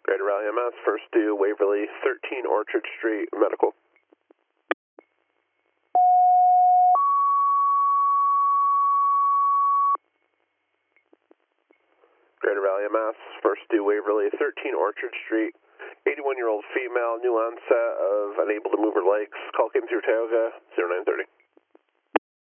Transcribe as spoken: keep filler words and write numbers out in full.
Greater Raleigh M S, first due Waverly, thirteen Orchard Street, medical. Greater Raleigh M S, first due Waverly, thirteen Orchard Street, eighty-one-year-old female, new onset of unable to move her legs. Call came through Tioga, zero nine thirty.